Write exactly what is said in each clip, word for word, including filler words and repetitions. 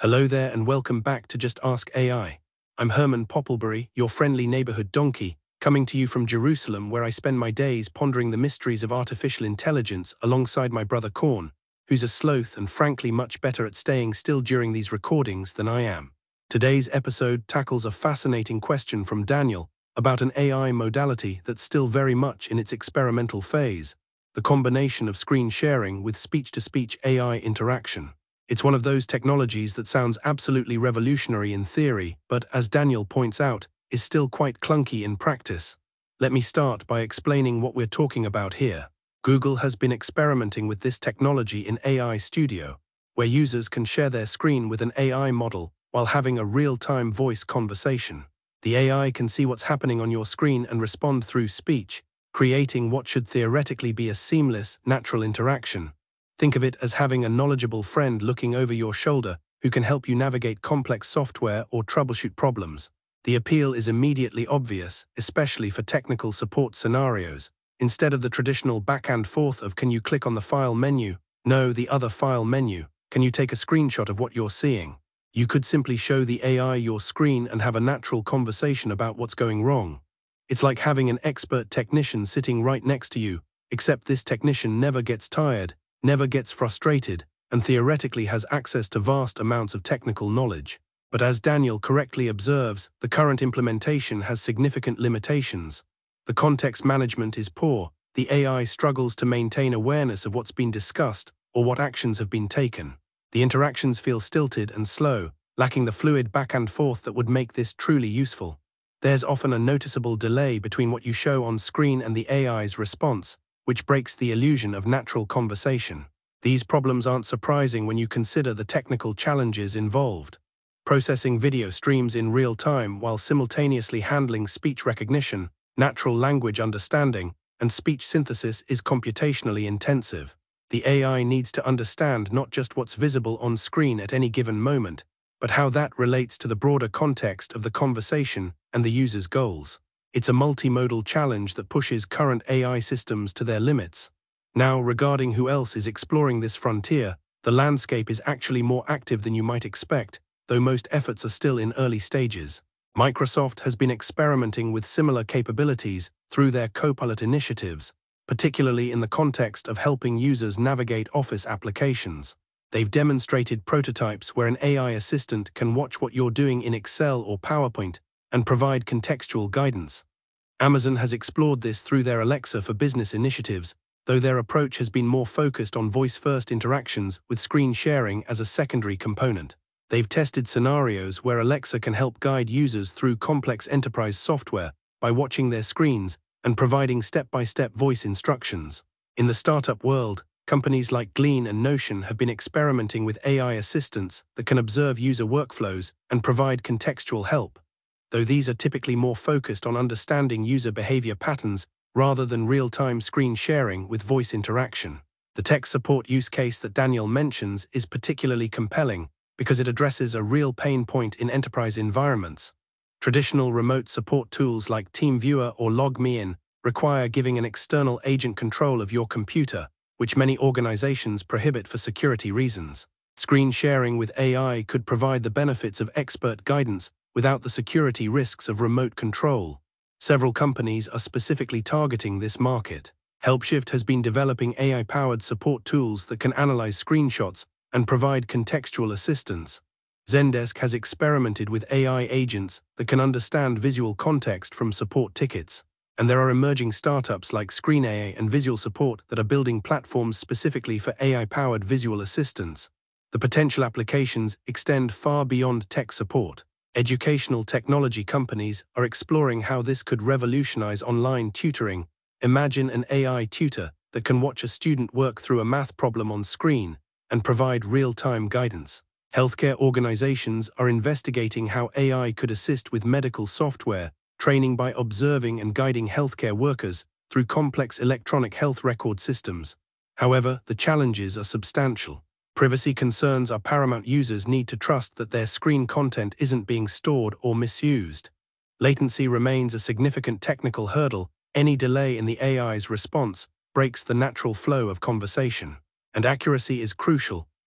Hello there and welcome back to Just Ask A I. I'm Herman Popplebury, your friendly neighborhood donkey, coming to you from Jerusalem, where I spend my days pondering the mysteries of artificial intelligence alongside my brother Korn, who's a sloth and frankly much better at staying still during these recordings than I am. Today's episode tackles a fascinating question from Daniel about an A I modality that's still very much in its experimental phase: the combination of screen sharing with speech-to-speech A I interaction. It's one of those technologies that sounds absolutely revolutionary in theory, but as Daniel points out, is still quite clunky in practice. Let me start by explaining what we're talking about here. Google has been experimenting with this technology in A I Studio, where users can share their screen with an A I model while having a real-time voice conversation. The A I can see what's happening on your screen and respond through speech, creating what should theoretically be a seamless, natural interaction. Think of it as having a knowledgeable friend looking over your shoulder who can help you navigate complex software or troubleshoot problems. The appeal is immediately obvious, especially for technical support scenarios. Instead of the traditional back and forth of "can you click on the file menu?" no, the other file menu, "can you take a screenshot of what you're seeing?" You could simply show the A I your screen and have a natural conversation about what's going wrong. It's like having an expert technician sitting right next to you, except this technician never gets tired, never gets frustrated, and theoretically has access to vast amounts of technical knowledge. But as Daniel correctly observes, the current implementation has significant limitations. The context management is poor, the A I struggles to maintain awareness of what's been discussed or what actions have been taken. The interactions feel stilted and slow, lacking the fluid back and forth that would make this truly useful. There's often a noticeable delay between what you show on screen and the A I's response, which breaks the illusion of natural conversation. These problems aren't surprising when you consider the technical challenges involved. Processing video streams in real time while simultaneously handling speech recognition, natural language understanding, and speech synthesis is computationally intensive. The A I needs to understand not just what's visible on screen at any given moment, but how that relates to the broader context of the conversation and the user's goals. It's a multimodal challenge that pushes current A I systems to their limits. Now, regarding who else is exploring this frontier, the landscape is actually more active than you might expect, though most efforts are still in early stages. Microsoft has been experimenting with similar capabilities through their Copilot initiatives, particularly in the context of helping users navigate Office applications. They've demonstrated prototypes where an A I assistant can watch what you're doing in Excel or PowerPoint and provide contextual guidance. Amazon has explored this through their Alexa for Business initiatives, though their approach has been more focused on voice-first interactions with screen sharing as a secondary component. They've tested scenarios where Alexa can help guide users through complex enterprise software by watching their screens and providing step-by-step voice instructions. In the startup world, companies like Glean and Notion have been experimenting with A I assistants that can observe user workflows and provide contextual help, though these are typically more focused on understanding user behavior patterns rather than real-time screen sharing with voice interaction. The tech support use case that Daniel mentions is particularly compelling because it addresses a real pain point in enterprise environments. Traditional remote support tools like TeamViewer or LogMeIn require giving an external agent control of your computer, which many organizations prohibit for security reasons. Screen sharing with A I could provide the benefits of expert guidance without the security risks of remote control. Several companies are specifically targeting this market. Helpshift has been developing A I-powered support tools that can analyze screenshots and provide contextual assistance. Zendesk has experimented with A I agents that can understand visual context from support tickets. And there are emerging startups like ScreenAI and Visual Support that are building platforms specifically for A I-powered visual assistance. The potential applications extend far beyond tech support. Educational technology companies are exploring how this could revolutionize online tutoring. Imagine an A I tutor that can watch a student work through a math problem on screen and provide real-time guidance. Healthcare organizations are investigating how A I could assist with medical software training by observing and guiding healthcare workers through complex electronic health record systems. However, the challenges are substantial. Privacy concerns are paramount. Users need to trust that their screen content isn't being stored or misused. Latency remains a significant technical hurdle. Any delay in the A I's response breaks the natural flow of conversation. And accuracy is crucial.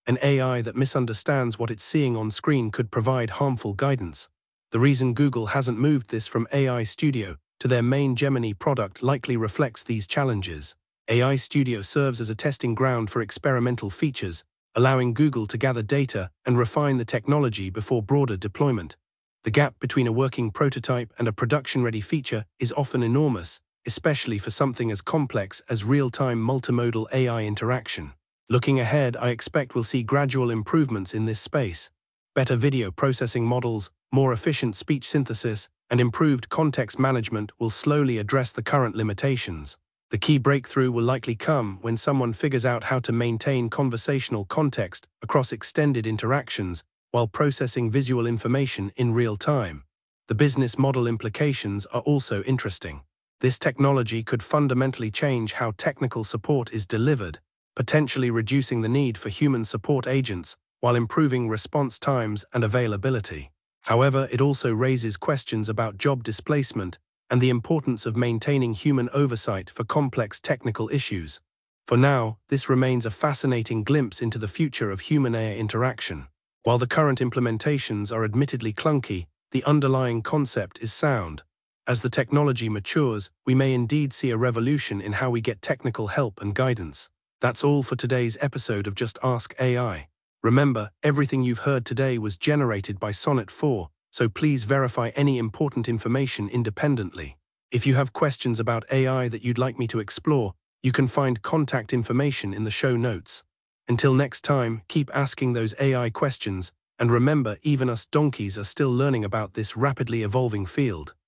An A I that misunderstands what it's seeing on screen could provide harmful guidance. The reason Google hasn't moved this from A I Studio to their main Gemini product likely reflects these challenges. A I Studio serves as a testing ground for experimental features, allowing Google to gather data and refine the technology before broader deployment. The gap between a working prototype and a production-ready feature is often enormous, especially for something as complex as real-time multimodal A I interaction. Looking ahead, I expect we'll see gradual improvements in this space. Better video processing models, more efficient speech synthesis, and improved context management will slowly address the current limitations. The key breakthrough will likely come when someone figures out how to maintain conversational context across extended interactions while processing visual information in real time. The business model implications are also interesting. This technology could fundamentally change how technical support is delivered, potentially reducing the need for human support agents while improving response times and availability. However, it also raises questions about job displacement and the importance of maintaining human oversight for complex technical issues. For now, this remains a fascinating glimpse into the future of human-A I interaction. While the current implementations are admittedly clunky, the underlying concept is sound. As the technology matures, we may indeed see a revolution in how we get technical help and guidance. That's all for today's episode of Just Ask A I. Remember, everything you've heard today was generated by Sonnet four, so please verify any important information independently. If you have questions about A I that you'd like me to explore, you can find contact information in the show notes. Until next time, keep asking those A I questions, and remember, even us donkeys are still learning about this rapidly evolving field.